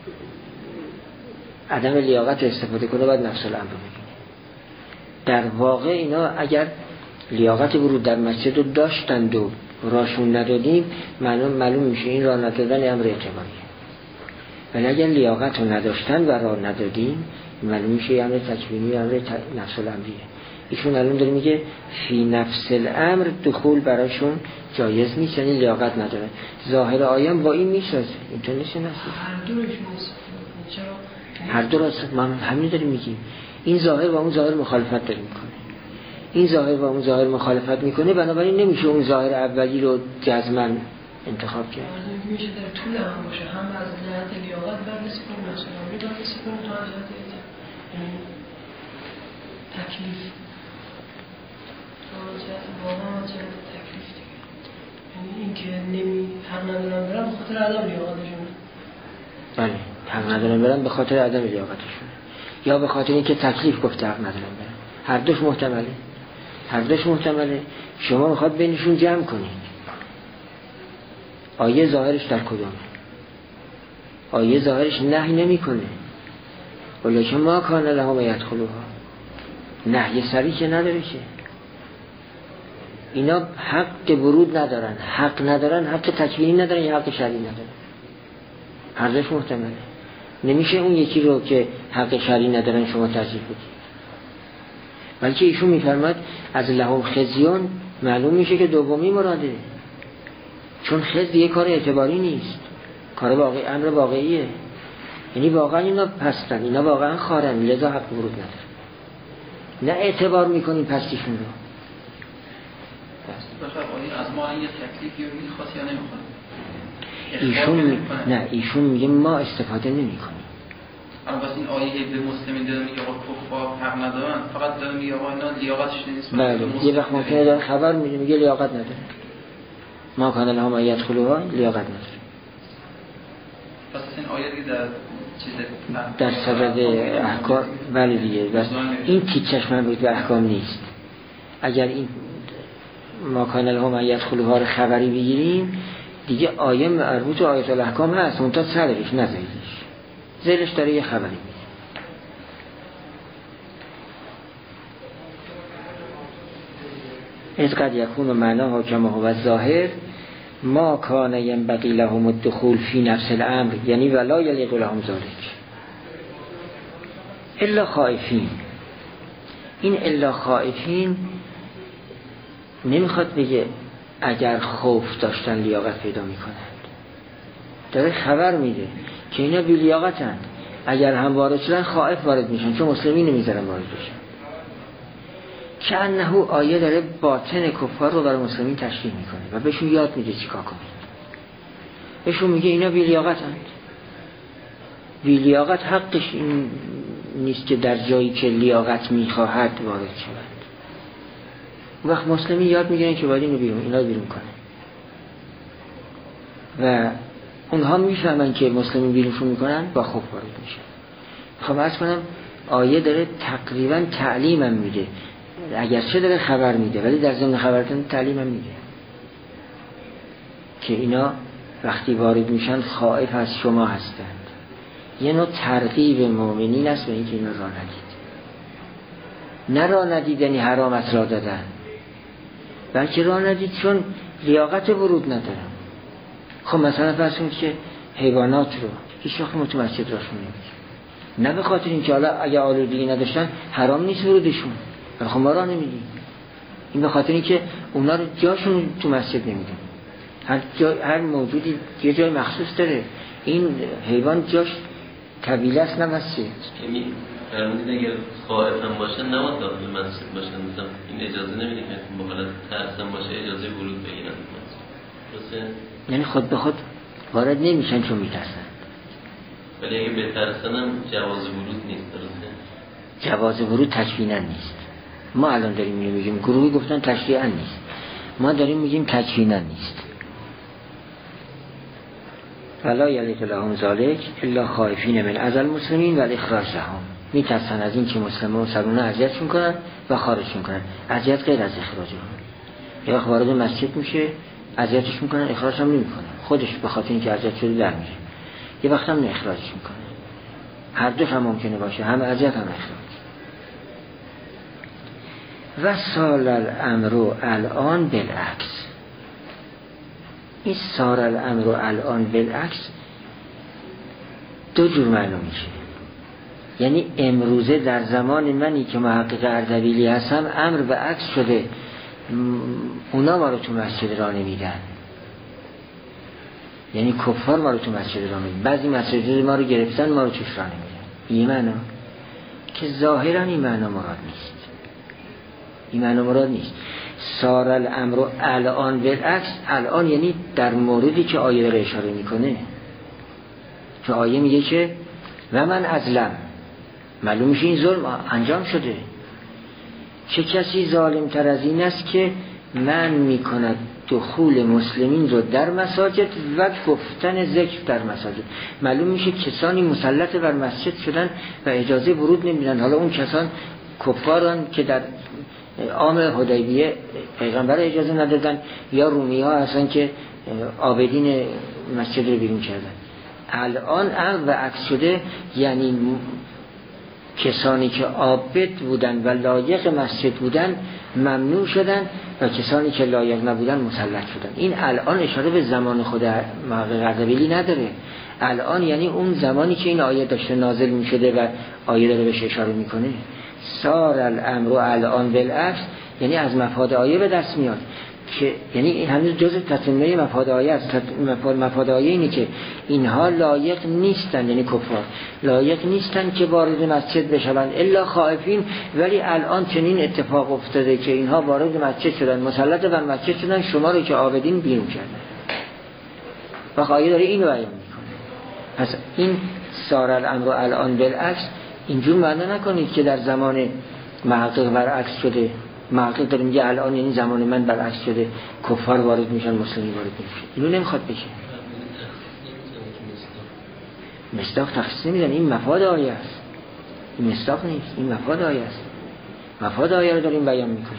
عدم لیاقت استفاده کنه باید نفس الامر رو بگیره. در واقع اینا اگر لیاقت ورود در مسجد رو داشتند و راشون ندادیم، معلوم معلوم میشه این راه ندادن امر اعتباریه. ولی اگر لیاقت رو نداشتن و راه ندادیم، معلوم میشه امر تکوینی، امر نفس الامریه. ایشون الان داره میگه فی نفس الامر دخول براشون جایز نیست، یعنی لیاقت نداره. ظاهر آیام با این میسازه، اینطور نیست. هر دوش نیست. هر دو راست ما همین داریم میگیم. این ظاهر با اون ظاهر مخالفت داره میکنه، این ظاهر با اون ظاهر مخالفت میکنه، بنابراین نمیشه اون ظاهر اولی رو جزماً انتخاب کرد. میشه در طول هم باشه، هم از جهت لیاقت بررسی کنیم، مثلا بررسی کنیم تا از جهت تکلیف، تا از جهت واقعا از جهت تکلیف دیگه. یعنی این که نمی حق ندارم برم به خاطر عدم لیاقتشون. بله حق ندارم برم به خاطر عدم لیاقتشون، یا به خاطر اینکه تکلیف گفته حق ندارم برم. هر دوش محتمله، هر دوش محتمله. شما میخواد بینشون جمع کنید. آیه ظاهرش در کدومه؟ آیه ظاهرش نهی نمی کنه، ولیکن ما کان لهم یدخلوها، نهی صریح که نداره که. اینا حق ورود ندارن، حق ندارن، حق تکوینی ندارن یا حق شرعی ندارن. هر دوش محتمله. نمیشه اون یکی رو که حق شرعی ندارن شما ترجیح بدید. بلکه ایشون میفرماد از لهم خزیون معلوم میشه که دومی مراده، چون خزی یه کار اعتباری نیست، کار واقعی، امر واقعیه. یعنی واقعا اینا پستن، اینا واقعا خارن، لذا حق ورود نداره. نه اعتبار میکنیم پستیشون رو. از ما این تکلیفی رو میخواست یا نمیخواست؟ ایشون می... نه ایشون میگه ما استفاده نمی کنیم. اما بس این آیه به مسلمین داره میگه آقا کفار حق ندارن، فقط داره میگه آقا اینا لیاقتش نیست. بله یه وقت ممکنه داره خبر میده میگه لیاقت نداره، ما کان لهم یدخلوها لیاقت نداره. پس این آیه دیگه در چیز در سبب احکام بله دیگه، بس این تیکش مربوط به احکام نیست. اگر این ما کان لهم یدخلوها رو خبری بگیریم دیگه آیه مربوط به آیات الاحکام هست، اون تا سرش نزدیش، زیرش داره یه خبری میده. از قد یکون معناها کما هو ظاهر ما کان ینبغی لهم الدخول فی نفس الامر، یعنی ولا یلیق لهم ذلک الا خائفین. این الا خائفین نمیخواد بگه اگر خوف داشتن لیاقت پیدا میکنند، داره خبر میده که اینا بی لیاقتن، اگر هم وارد شدن خائف وارد میشن، چون مسلمین نمیذارن وارد بشن. که انه آیه داره باطن کفار رو برای مسلمین تشریح میکنه و بهشون یاد میده چیکار کنید. بهشون میگه اینا بی لیاقتن، بی لیاقت حقش این نیست که در جایی که لیاقت میخواهد وارد شوند. وقت مسلمین یاد میگیرن که باید اینو بیرون اینا رو بیرون کنه و اونها میفهمن که مسلمین بیرونشون میکنن با خوف وارد میشن. خب عرض کنم آیه داره تقریبا تعلیمم میده، اگرچه داره خبر میده ولی در ضمن خبرتون تعلیمم میده که اینا وقتی وارد میشن خائف از شما هستند. یه نوع ترغیب مؤمنین است به اینکه اینا راه ندید. نه راه ندید یعنی حرام است راه دادن، بلکه راه ندید چون لیاقت ورود ندارم. خب مثلا فرض کنید که حیوانات رو هیچ وقت ما تو مسجد راشون نمیدیم، نه به خاطر اینکه حالا اگه آلودگی نداشتن حرام نیست ورودشون، ولی خب ما راه نمیدیم. این به خاطر اینکه اونا رو جاشون تو مسجد نمیدیم. هر جای هر موجودی یه جای مخصوص داره. این حیوان جاش طبیعی است نه مسجد. یعنی فرمودید اگر خائف هم باشن نباید داخل مسجد باشن، مثلا این اجازه نمیده که با حالت ترسم باشه اجازه ورود بگیرن درسته؟ یعنی خود به خود وارد نمیشن چون میترسن. ولی اگه بترسن هم جواز ورود نیست درسته؟ جواز ورود تکوینا نیست. ما الان داریم میگیم گروهی گفتن تشریعا نیست، ما داریم میگیم تکوینا نیست. ولا یلیق لهم ذلک الا خائفین من اذى المسلمین و الاخراج لهم. میترسن از این که مسلمان و مسلمان‌ها اذیتشون کنن و خارجشون کنن. اذیت غیر از اخراجشون. یا وقت وارد مسجد میشه اذیتش میکنن، اخراجش هم نمیکنن، خودش به خاطر اینکه اذیت شده در میره. یه وقت هم نه اخراجش میکنه. هر دو هم ممکنه باشه، هم اذیت هم اخراج. و سال الامر الان بالعکس. این سار الامر الان بالعکس دو جور معلوم میشه. یعنی امروزه در زمان منی که محقق اردبیلی هستم امر به عکس شده، اونا ما رو تو مسجد را نمیدن، یعنی کفار ما رو تو مسجد را نمیدن، بعضی مسجد ما رو گرفتن ما رو توش را نمیدن. این معنا که ظاهرا این معنا مراد نیست، این معنا مراد نیست. سار الامر الان بالعکس، الان یعنی در موردی که آیه داره اشاره میکنه، که آیه میگه که و من ازلم، معلوم میشه این ظلم انجام شده. چه کسی ظالم تر از این است که من میکند دخول مسلمین رو در مساجد و گفتن ذکر در مساجد. معلوم میشه کسانی مسلط بر مسجد شدن و اجازه ورود نمیدن. حالا اون کسان کفارن که در عام حدیبیه پیغمبر اجازه ندادن، یا رومی ها هستن که عابدین مسجد رو بیرون کردن. الان امر و عکس شده، یعنی کسانی که عابد بودن و لایق مسجد بودن ممنوع شدن و کسانی که لایق نبودن مسلط شدن. این الان اشاره به زمان خود محقق اردبیلی نداره. الان یعنی اون زمانی که این آیه داشته نازل می شده و آیه داره بهش اشاره میکنه. سار الامر الان بالعکس یعنی از مفاد آیه به دست میاد، که یعنی هنوز جزء تتمه مفاد آیه است. مفاد آیه اینه که اینها لایق نیستن، یعنی کفار لایق نیستن که وارد مسجد بشوند الا خائفین، ولی الان چنین اتفاق افتاده که اینها وارد مسجد شدن، مسلط بر مسجد شدن، شما رو که عابدین بیرون کردن. و آیه داره اینو بیان میکنه. پس این سار الامر الان بالعکس اینجور معنا نکنید که در زمان محقق برعکس شده. محقق داره میگه الان یعنی زمان من برعکس شده، کفار وارد میشن مسلمین وارد نمیشن. اینو نمیخواد بشه. مصداق تخصیص نمیدن، این مفاد آیه است، این مصداق نیست، این مفاد آیه است. مفاد آیه رو داریم بیان میکنیم.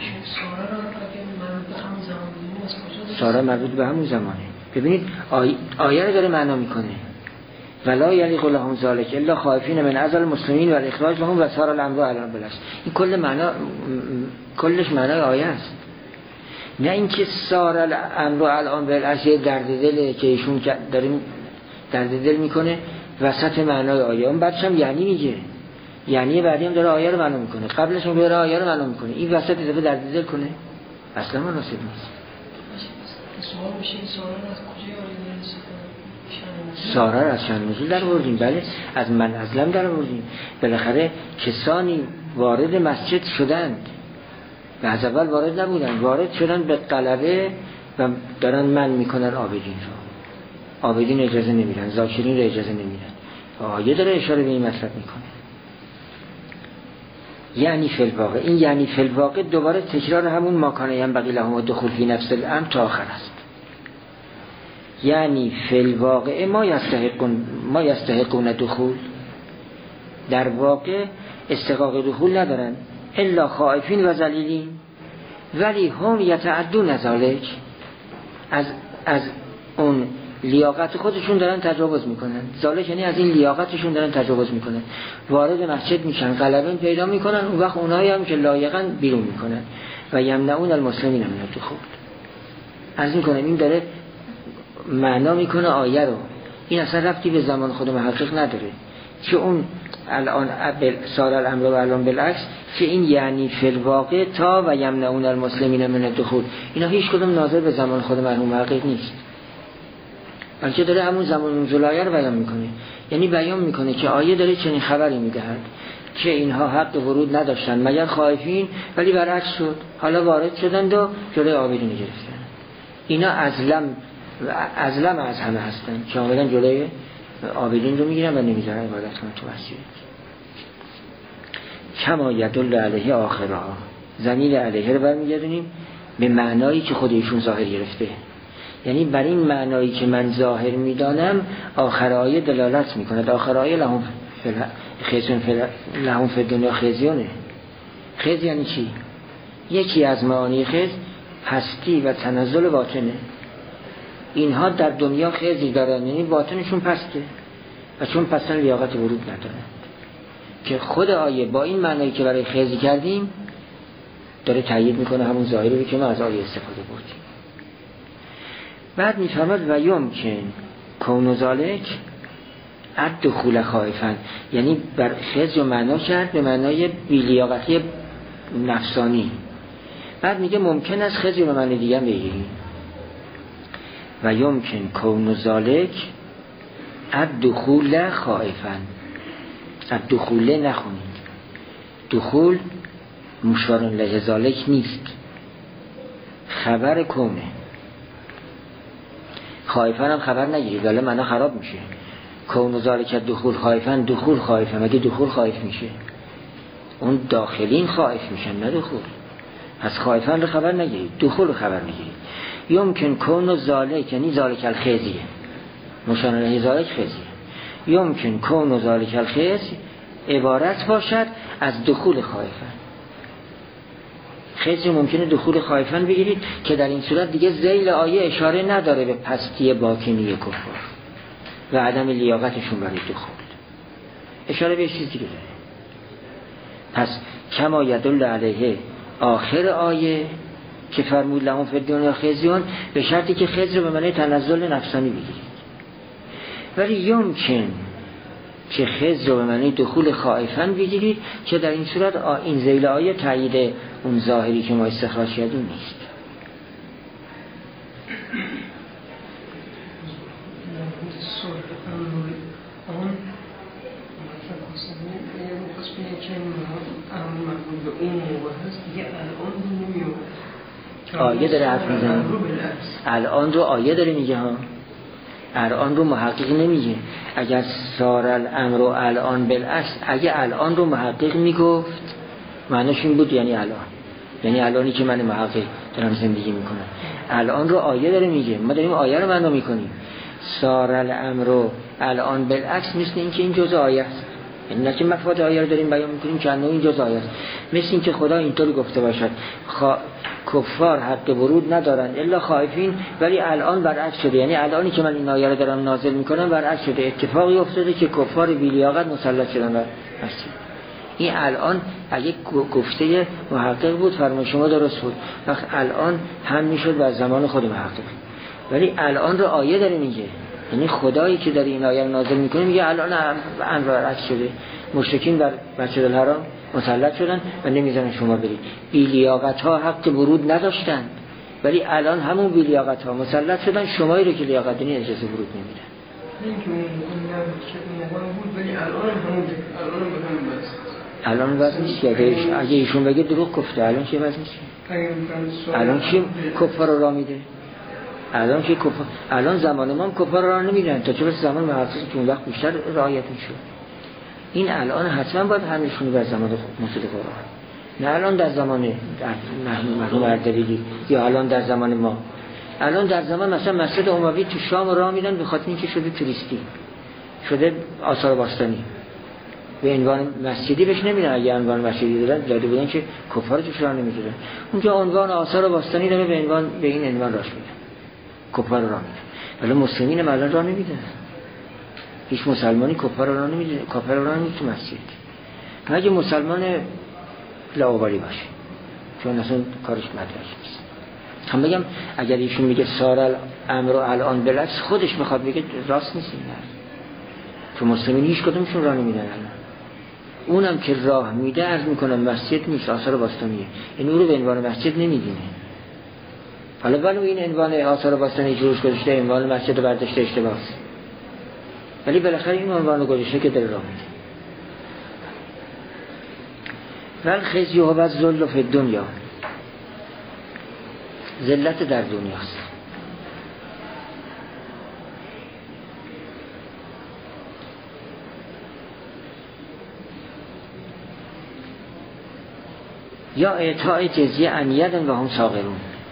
ساره مربوط به همون زمانه. ببینید آیه, آیه رو داره معنا میکنه. ولا یلیق لهم ذلک الا خائفین من اذى المسلمین و الاخراج لهم و سار الامر الان بالعکس. این کل معنا، کلش معنای آیه است. نه اینکه سار الامر الان بالعکس درد دل که ایشون داریم درد دل میکنه وسط معنای آیه. اون بعدش هم یعنی میگه، یعنی بعدی هم داره آیه رو معلوم میکنه، قبلش هم داره آیه رو معلوم میکنه. این وسط اضافه درد دل کنه اصلا مناسب نیست. سوال میشه این سوال از کجای آیه استفاده؟ ساره از شأن نزول در آوردیم، بله از من ازلم در آوردیم. بالاخره کسانی وارد مسجد شدند و از اول وارد نبودن، وارد شدن به غلبه و دارن من میکنن عابدین رو. عابدین اجازه نمیدن، ذاکرین رو اجازه نمیدن. آیه داره اشاره به این مطلب میکنه. یعنی فی الواقع، این یعنی فی الواقع دوباره تکرار همون ماکانه ینبغی لهم دخول فی نفس الامر تا آخر است. یعنی فی الواقع ما یستحقون ما یستحقون دخول، در واقع استحقاق دخول ندارن الا خائفین و ذلیلین، ولی هم یتعدون ذالک، از از اون لیاقت خودشون دارن تجاوز میکنن. ذالک یعنی از این لیاقتشون دارن تجاوز میکنن، وارد مسجد میشن، غلبه پیدا میکنن، اون وقت اونایی هم که لایقاً بیرون میکنن. و یمنعون المسلمین من الدخول. از این کنم این داره معنا میکنه آیه رو، این اصلا ربطی به زمان خود محقق نداره که اون الان سار الامر و الان بالعکس که این یعنی فی الواقع تا و یمنعون المسلمین من الدخول، اینا هیچ کدوم ناظر به زمان خود مرحوم محقق نیست، بلکه داره همون زمان نزول آیه رو بیان میکنه. یعنی بیان میکنه که آیه داره چنین خبری میدهد که اینها حق ورود نداشتن مگر خائفین، ولی برعکس شد، حالا وارد شدند و جلوی عابدین گرفتن. اینا ازلم ازلم از همه هستن که آمدن جلوی عابدین رو میگیرن و نمیذارن عبادت کنن تو مسجد. کما یدل علیه آخرها، ضمیر علیه رو برمیگردونیم به معنایی که خودشون ظاهر گرفته، یعنی بر این معنایی که من ظاهر میدانم آخر آیه دلالت میکند. آخر آیه لهم خیزیون لهم فی الدنیا خیزیونه. خیز یعنی چی؟ یکی از معانی خیز پستی و تنزل باطنه. اینها در دنیا خیزی دارن، یعنی باطنشون پسته و چون پستن لیاقت ورود ندارن، که خود آیه با این معنایی که برای خیزی کردیم داره تایید میکنه همون ظاهری که ما از آیه استفاده بردیم. بعد میفرماد و یمکن کون ذالک الدخول خائفا، یعنی بر خیز رو معنا کرد به معنای بی‌لیاقتی نفسانی. بعد میگه ممکن است خیز رو به معنی دیگه بگیریم. و یمکن کون ذالک الدخول خائفا. الدخول نخونید، دخول مشار الیه ذالک نیست، خبر کونه. خائفن هم خبر نگیرید ولی معنا خراب میشه. کون ذالک دخول خائفن، دخول خائفن، مگه دخول خائف میشه؟ اون داخلین خائف میشن نه دخول. از خائفن رو خبر نگیرید، دخول رو خبر میگیرید. یمکن کون ذالک یعنی ذالک الخزیه، مشان الیه ذالک خزیه. یمکن کون ذالک الخز عبارت باشد از دخول خائفن. خیلی ممکنه دخول خائفن بگیرید که در این صورت دیگه ذیل آیه اشاره نداره به پستی باطنی کفار و عدم لیاقتشون برای دخول، اشاره به چیزی دیگه داره. پس کما یدل علیه آخر آیه که فرمود لهم فی الدنیا خزیون، به شرطی که خز رو به معنی تنزل نفسانی بگیرید. ولی یمکن که خز رو به معنی دخول خائفن بگیرید که در این صورت این ذیل آیه تایید اون ظاهری که ما استخراج کردیم نیست. آیه داره حرف میزنه، الان رو آیه داره میگه ها، الان رو محقق نمیگه. اگر سار الامر و الان بالاصل، اگه الان رو محقق میگفت معنیش این بود یعنی الان، یعنی الانی که من محقق دارم زندگی میکنم. الان رو آیه داره میگه، ما داریم آیه رو معنا میکنیم. سار الامر و الان بالاصل مثل این که این جزء آیه است، یعنی نه که مفاد آیه رو داریم بیان میکنیم که این جزء آیه است. مثل این که خدا اینطوری گفته باشد خوا... کفار حق ورود ندارن الا خائفین، ولی الان برعکس شده، یعنی الانی که من این آیه رو دارم نازل میکنم برعکس شده، اتفاقی افتاده که کفار بی لیاقت مسلط شدن و هستن. این الان اگه گفته محقق بود فرمای شما درست بود، وقت الان هم میشد بر زمان خود محقق، ولی الان رو آیه داره میگه، یعنی خدایی که داره این آیه رو نازل میکنه میگه الان امر برعکس شده، مشرکین بر مسجد الحرام مسلط شدن و نمیذارن شما برید. بی لیاقت ها حق ورود نداشتن، ولی الان همون بی لیاقت ها مسلط شدن، شمایی رو که لیاقت دارین اجازه ورود نمیدن. الان وضع نیست که اگه ایشون بگه دروغ گفته، الان چه وضع نیست؟ الان کی کفار رو راه میده؟ الان که کفار، الان زمان ما هم کفار رو راه نمیدن، تا چه بس زمان محقق که اون وقت بیشتر رعایت میشد. این الان حتما باید همیشون بر زمان مسجد قرآن، نه الان در زمان مرحوم اردبیلی یا الان در زمان ما. الان در زمان مثلا مسجد اموی تو شام راه میدن به خاطر اینکه شده توریستی، شده آثار باستانی. به عنوان مسجدی بهش نمیدن. اگه عنوان مسجدی دادن داده بودن که کفار توش راه نمیدادن. اونجا عنوان آثار باستانی داره، به عنوان به این عنوان راش میدن، کفار راه میدن. ولی مسلمین مردان راه نمیدن. هیچ مسلمانی کفار راه نمیده، کافر راه نمیده تو مسجد. اگه مسلمان لاابالی باشه، چون اصلا کارش مدرک نیست. هم بگم اگر ایشون میگه سار الامر الان بالعکس، خودش میخواد بگه راست نیست این حرف. تو مسلمین هیچ کدومشون راه نمیدن. اونم که راه میده عرض میکنم مسجد نیست، آثار باستانیه. این او رو به عنوان مسجد نمیدینه. حالا ولو این عنوان آثار باستانی جوش گذاشته، عنوان مسجد برداشته اشتباهه، ولی بالاخره این عنوان رو گذاشته که داره راه میده. ول خزی و الذل فی الدنیا، ذلت در دنیاست. یا اعطاء جزیه عن ید و هم صاغرون،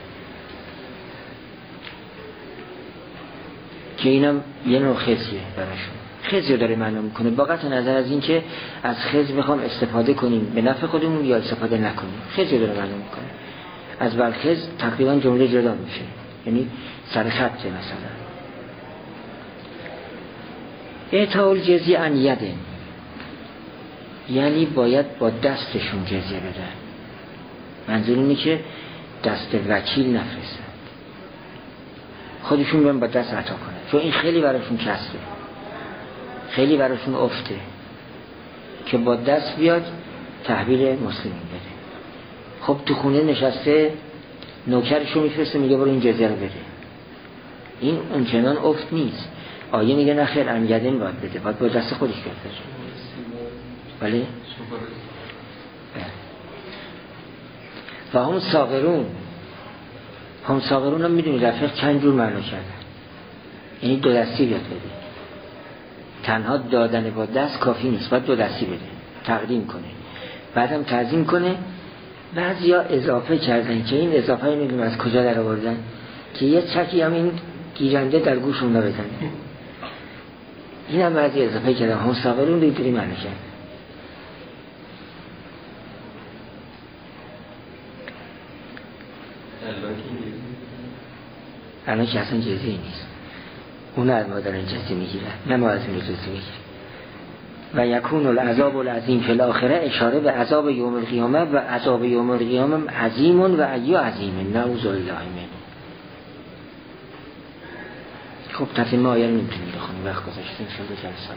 که اینم یه نوع خزیه براشون. خزیه داره معنا میکنه با قطع نظر از این که از خزی میخوام استفاده کنیم به نفع خودمون یا استفاده نکنیم. خزیه داره معنا میکنه. از بالخز تقریبا جمله جدا میشه، یعنی سر خطه. مثلا اعطاء الجزیه عن ید، یعنی باید با دستشون جزیه بدن. منظور اینه که دست وکیل نفرستن، خودشون بیان با دست عطا کنن، چون این خیلی براشون کسبه، خیلی براشون افته که با دست بیاد تحویل مسلمین بده. خب تو خونه نشسته، نوکرشو میفرسته میگه برو این جزیه رو بده. این اونچنان افت نیست. آیه میگه نه خیر، انگدن باید بده، باید با دست خودش بیاد بده. بله؟ و هم صاغرون، هم صاغرون هم میدونی رفیق چند جور معنا کردن. یعنی دو دستی بیاد بده. تنها دادن با دست کافی نیست، باید دو دستی بده، تقدیم کنه، بعدم تعظیم کنه. بعضیا اضافه کردن که این اضافه رو نمیدونم از کجا در آوردن، که یه چکی هم این گیرنده در گوش اون رو بزنه. این هم بعضی اضافه کردن. هم صاغرون رو اینطوری معنا کرد. الان که اصلا جزیه نیست، اون از ما دارن جزیه میگیرن، نه ما از اون جزیه میگیرن. و یکون العذاب العظیم فی الاخره، اشاره به عذاب یوم القیامه، و عذاب یوم القیامه عظیم و ایو عظیم، نعوذ بالله منه. خب تفسیر ما آیه رو نمیتونیم بخونیم، وقت گذاشتیم شده جلسه.